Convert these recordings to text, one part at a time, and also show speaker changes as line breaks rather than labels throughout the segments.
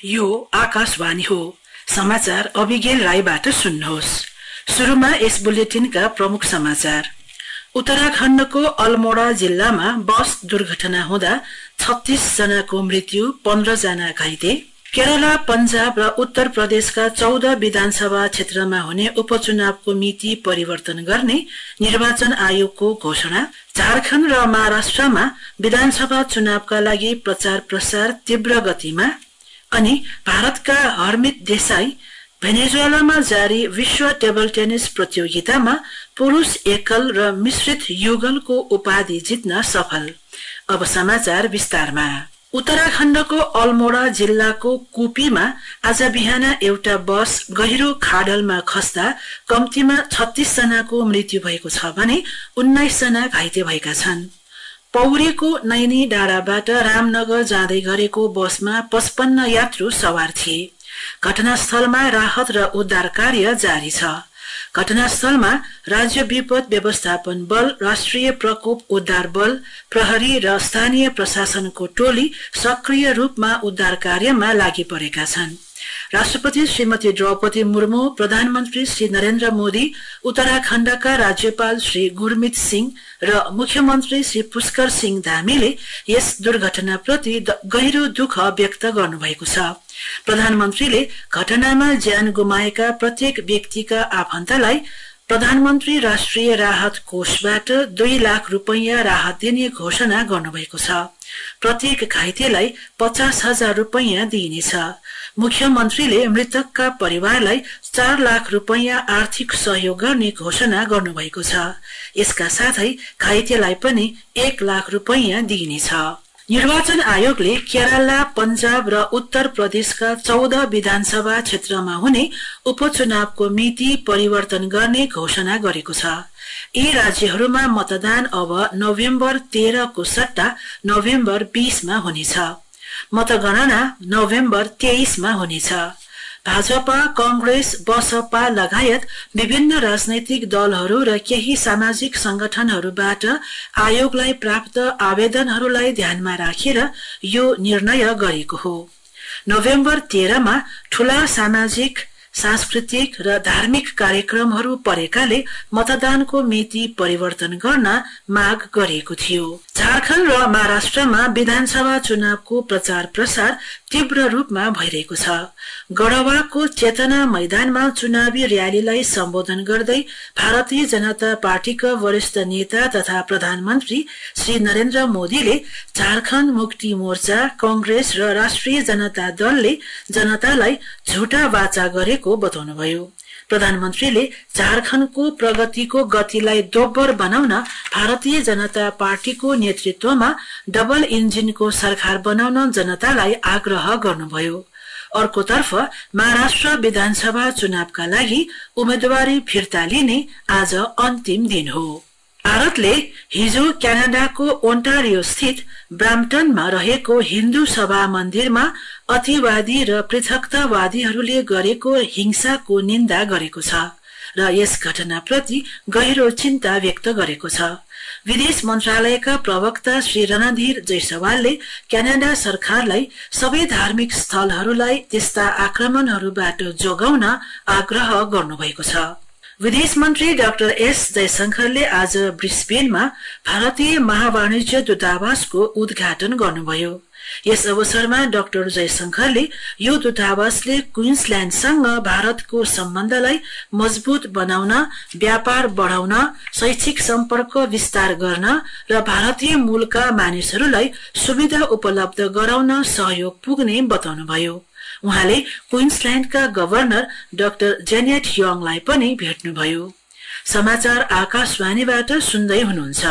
यो आकाशवाणी हो। समाचार अभिगेल राईबाट सुन्नुहोस्। सुरुमा यस बुलेटिनका प्रमुख समाचार। उत्तराखण्डको अल्मोड़ा जिल्लामा बस दुर्घटना हुँदा 36 जनाको मृत्यु, 15 जना घाइते। केरला, पञ्जाब र उत्तर प्रदेशका 14 विधानसभा क्षेत्रमा हुने उपचुनावको मिति परिवर्तन गर्ने निर्वाचन आयोगको घोषणा। झारखण्ड र महाराष्ट्रमा विधानसभा चुनावका लागि प्रचार प्रसार तीव्र गतिमा। अनि भारतका हरमित देसाई भेनेजुएलामा जारी विश्व टेबल टेनिस प्रतियोगितामा पुरुष एकल र मिश्रित युगलको उपाधि जित्न सफल। अब समाचार विस्तारमा। उत्तराखण्डको अल्मोड़ा जिल्लाको कुपीमा आज बिहान एउटा बस गहिरो खाडलमा खस्दा कम्तीमा 36 जनाको मृत्यु भएको छ भने 19 जना घाइते भएका छन्। पौरीको नैनी डाँडाबाट रामनगर जाँदै गरेको बसमा 55 यात्रु सवार थिए। घटनास्थलमा राहत र उद्धार कार्य जारी छ। घटनास्थलमा राज्य विपद व्यवस्थापन बल, राष्ट्रिय प्रकोप उद्धार बल, प्रहरी र स्थानीय प्रशासनको टोली सक्रिय रूपमा उद्धार कार्यमा लागि परेका छन्। राष्ट्रपति श्रीमती द्रौपदी मुर्मू, प्रधानमन्त्री श्री नरेन्द्र मोदी, उत्तराखण्डका राज्यपाल श्री गुरमित सिंह र मुख्यमन्त्री श्री पुष्कर सिंह धामीले यस दुर्घटनाप्रति गहिरो दुःख व्यक्त गर्नुभएको छ। प्रधानमन्त्रीले घटनामा ज्यान गुमाएका प्रत्येक व्यक्तिका आफन्तलाई प्रधानमन्त्री राष्ट्रिय राहत कोषबाट 2 लाख रुपैयाँ राहत दिने घोषणा गर्नुभएको छ। प्रत्येक घाइतेलाई 50,000 रुपैयाँ दिइनेछ। मुख्यमन्त्रीले मृतकका परिवारलाई 4 लाख रुपैयाँ आर्थिक सहयोग गर्ने घोषणा गर्नुभएको छ। यसका साथै घाइतेलाई पनि 1 लाख रुपैयाँ दिइनेछ। निर्वाचन आयोगले केरला, पञ्जाब र उत्तर प्रदेशका 14 विधानसभा क्षेत्रमा हुने उपचुनावको मिति परिवर्तन गर्ने घोषणा गरेको छ। यी राज्यहरूमा मतदान अब नोभेम्बर 13 को सट्टा नोभेम्बर 20 मा हुनेछ। मतगणना नोभेम्बर 23 मा हुनेछ। भाजपा, कांग्रेस, बसपा लगायत विभिन्न राजनैतिक दलहरू र केही सामाजिक संगठनहरूबाट आयोगलाई प्राप्त आवेदनहरूलाई ध्यानमा राखेर यो निर्णय गरेको हो। नोभेम्बर 13 मा ठूला सामाजिक, सांस्कृतिक र धार्मिक कार्यक्रमहरू परेकाले मतदानको मिति परिवर्तन गर्न माग गरिएको थियो। झारखण्ड र महाराष्ट्रमा विधानसभा चुनावको प्रचार प्रसार तीव्र रूपमा भइरहेको छ। गढवाको चेतना मैदानमा चुनावी र्यालीलाई सम्बोधन गर्दै भारतीय जनता पार्टीका वरिष्ठ नेता तथा प्रधानमन्त्री श्री नरेन्द्र मोदीले झारखण्ड मुक्ति मोर्चा, कांग्रेस र राष्ट्रिय जनता दलले जनतालाई झुटा वाचा गरेको बताउनुभयो। प्रधानमन्त्रीले झारखण्डको प्रगतिको गतिलाई दोब्बर बनाउन भारतीय जनता पार्टीको नेतृत्वमा डबल इन्जिनको सरकार बनाउन जनतालाई आग्रह गर्नुभयो। अर्कोतर्फ महाराष्ट्र विधानसभा चुनावका लागि उम्मेदवारी फिर्ता लिने आज अन्तिम दिन हो। भारतले हिजो क्यानाडाको ओन्टारियो स्थित ब्राम्पटनमा रहेको हिन्दू सभा मन्दिरमा अतिवादी र पृथकतावादीहरूले गरेको हिंसाको निन्दा गरेको छ र यस घटनाप्रति गहिरो चिन्ता व्यक्त गरेको छ। विदेश मन्त्रालयका प्रवक्ता श्री रणधीर जयसवालले क्यानाडा सरकारलाई सबै धार्मिक स्थलहरूलाई त्यस्ता आक्रमणहरूबाट जोगाउन आग्रह गर्नुभएको छ। विदेश मन्त्री डाक्टर एस जयशंकरले आज ब्रिस्बेनमा भारतीय महावाणिज्य दूतावासको उद्घाटन गर्नुभयो। यस अवसरमा डाक्टर जयशंकरले यो दूतावासले क्वीन्सल्याण्डसँग भारतको सम्बन्धलाई मजबुत बनाउन, व्यापार बढ़ाउन, शैक्षिक सम्पर्क विस्तार गर्न र भारतीय मूलका मानिसहरूलाई सुविधा उपलब्ध गराउन सहयोग पुग्ने बताउनुभयो। उहाँले क्वीन्सल्याण्डका गभर्नर डाक्टर जेनेट यङलाई पनि भेट्नुभयो। समाचार आकाशवाणीबाट सुन्दै हुनुहुन्छ।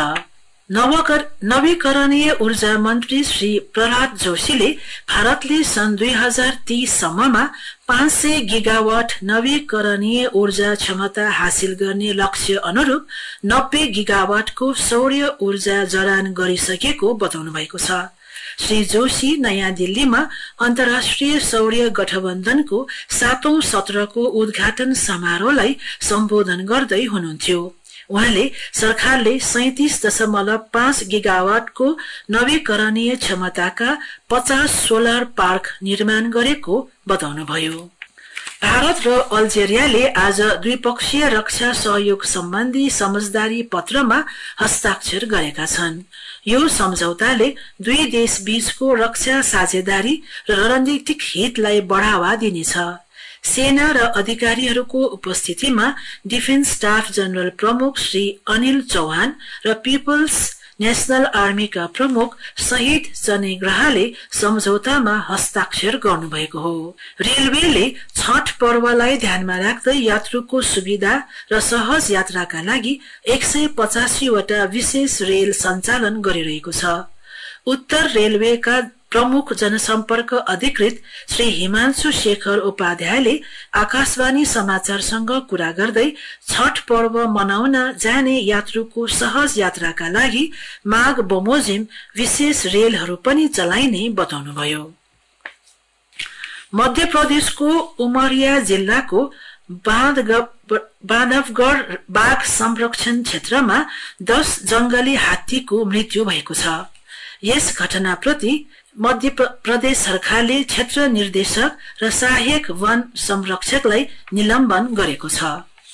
नवीकरणीय ऊर्जा मन्त्री श्री प्रहलाद जोशीले भारतले सन् 2030 सम्ममा 500 गिगावाट नवीकरणीय ऊर्जा क्षमता हासिल गर्ने लक्ष्य अनुरूप 90 गिगावाटको सौर्य ऊर्जा जडान गरिसकेको बताउनु भएको छ। श्री जोशी नयाँ दिल्लीमा अन्तर्राष्ट्रिय सौर्य गठबन्धनको 7औं सत्रको उद्घाटन समारोहलाई सम्बोधन गर्दै हुनुहुन्थ्यो। उहाँले सरकारले 37.5 गिगावाटको नवीकरणीय क्षमताका 50 सोलर पार्क निर्माण गरेको बताउनुभयो। भारत र अल्जेरियाले आज द्विपक्षीय रक्षा सहयोग सम्बन्धी समझदारी पत्रमा हस्ताक्षर गरेका छन्। यो सम्झौताले दुई देश बीचको रक्षा साझेदारी र रणनीतिक हितलाई बढ़ावा दिनेछ। सेना र अधिकारीहरूको उपस्थितिमा डिफेन्स स्टाफ जनरल प्रमुख श्री अनिल चौहान र पिपल्स नेशनल आर्मीका प्रमुख शहीद चनेग्राहले सम्झौतामा हस्ताक्षर गर्नुभएको हो। रेलवेले छठ पर्वलाई ध्यानमा राख्दै यात्रुको सुविधा र सहज यात्राका लागि 185 वटा विशेष रेल सञ्चालन गरिरहेको छ। उत्तर रेलवेका प्रमुख जनसम्पर्क अधिकृत श्री हिमांशु शेखर उपाध्यायले आकाशवाणी समाचारसँग कुरा गर्दै छठ पर्व मनाउन जाने यात्रुको सहज यात्राका लागि माघ बमोजिम विशेष रेलहरू पनि चलाइने बताउनुभयो। मध्य प्रदेशको उमरिया जिल्लाको बांधवगढ़ बाघ संरक्षण क्षेत्रमा 10 जंगली हात्तीको मृत्यु भएको छ। यस घटनाप्रति मध्य प्रदेश सरकारले क्षेत्र निर्देशक र सहायक वन संरक्षकलाई निलम्बन गरेको छ।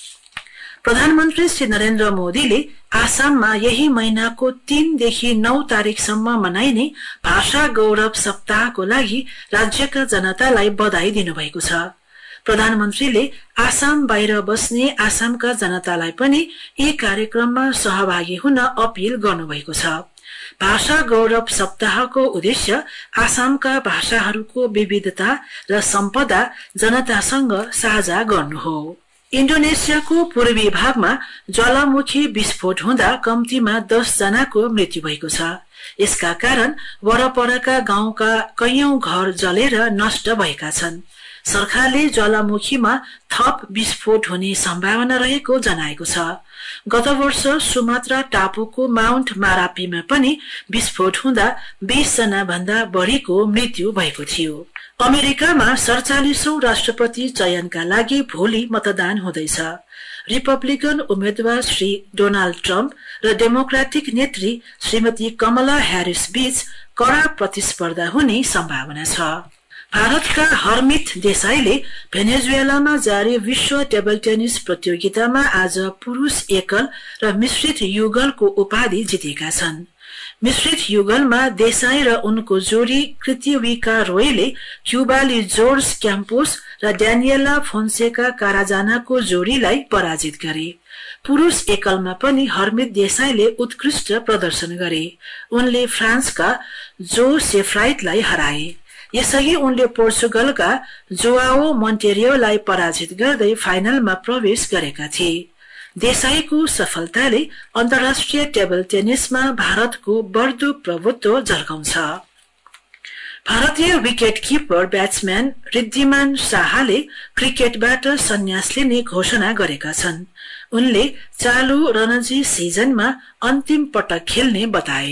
प्रधानमन्त्री श्री नरेन्द्र मोदीले आसाममा यही महिनाको 3 देखि 9 तारिकसम्म मनाइने भाषा गौरव सप्ताहको लागि राज्यका जनतालाई बधाई दिनुभएको छ। प्रधानमन्त्रीले आसाम बाहिर बस्ने आसामका जनतालाई पनि यी कार्यक्रममा सहभागी हुन अपील गर्नुभएको छ। भाषा गौरव सप्ताहको उद्देश्य आसामका भाषाहरूको विविधता र सम्पदा जनतासँग साझा गर्नु हो। इन्डोनेसियाको पूर्वी भागमा ज्वालामुखी विस्फोट हुँदा कम्तीमा 10 जनाको मृत्यु भएको छ। यसका कारण वरपरका गाउँका कैयौं घर जलेर नष्ट भएका छन्। सरकारले ज्वालामुखीमा थप विस्फोट हुने सम्भावना रहेको जनाएको छ। गत वर्ष सुमात्रा टापुको माउन्ट मारापीमा पनि विस्फोट हुँदा 20 जना भन्दा बढ़ीको मृत्यु भएको थियो। अमेरिकामा 47औं राष्ट्रपति चयनका लागि भोलि मतदान हुँदैछ। रिपब्लिकन उम्मेद्वार श्री डोनाल्ड ट्रम्प र डेमोक्रेटिक नेत्री श्रीमती कमला ह्यारिस बीच कड़ा प्रतिस्पर्धा हुने सम्भावना छ। भारतका हरमित देसाईले भेनेजुएलामा जारी विश्व टेबल टेनिस प्रतियोगितामा आज पुरुष एकल र मिश्रित युगलको उपाधि जितेका छन्। मिश्रित युगलमा देसाई र उनको जोडी कृतिविका रोयले क्युबाली जोर्ज क्याम्पोस र ड्यानिएला फोन्सेका काराजानाको जोडीलाई पराजित गरे। पुरुष एकलमा पनि हरमित देसाईले उत्कृष्ट प्रदर्शन गरे। उनले फ्रान्सका जो सेफ्राइटलाई हराए। यसअघि उनले पोर्चुगलका जोआओ मोन्टेरियोलाई पराजित गर्दै फाइनलमा प्रवेश गरेका थिए। देसाईको सफलताले अन्तर्राष्ट्रिय टेबल टेनिसमा भारतको बढ्दो प्रभुत्व झल्काउँछ। भारतीय विकेट किपर ब्याट्सम्यान रिद्धिमान शाहले क्रिकेटबाट सन्यास लिने घोषणा गरेका छन्। उनले चालू रणजी सिजनमा अन्तिम पटक खेल्ने बताए।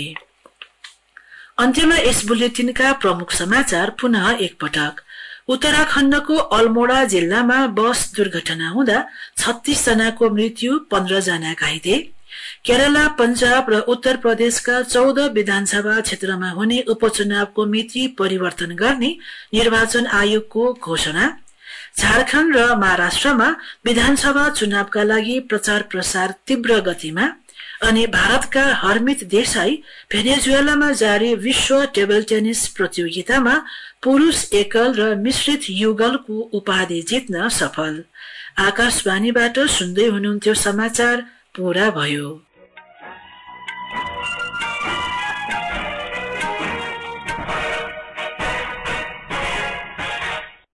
अन्त्यमा यस बुलेटिनका प्रमुख समाचार पुनः एकपटक। उत्तराखण्डको अल्मोड़ा जिल्लामा बस दुर्घटना हुँदा 36 जनाको मृत्यु, 15 जना घाइते। केरला, पंजाब र उत्तर प्रदेशका 14 विधानसभा क्षेत्रमा हुने उपचुनावको मिति परिवर्तन गर्ने निर्वाचन आयोगको घोषणा। झारखण्ड र महाराष्ट्रमा विधानसभा चुनावका लागि प्रचार प्रसार तीव्र गतिमा। अनि भारतका हरमित देसाई भेनेजुएलामा जारी विश्व टेबल टेनिस प्रतियोगितामा पुरुष एकल र मिश्रित युगलको उपाधि जित्न सफल। आकाशवाणीबाट सुन्दै हुनुहुन्थ्यो समाचार पूरा भयो।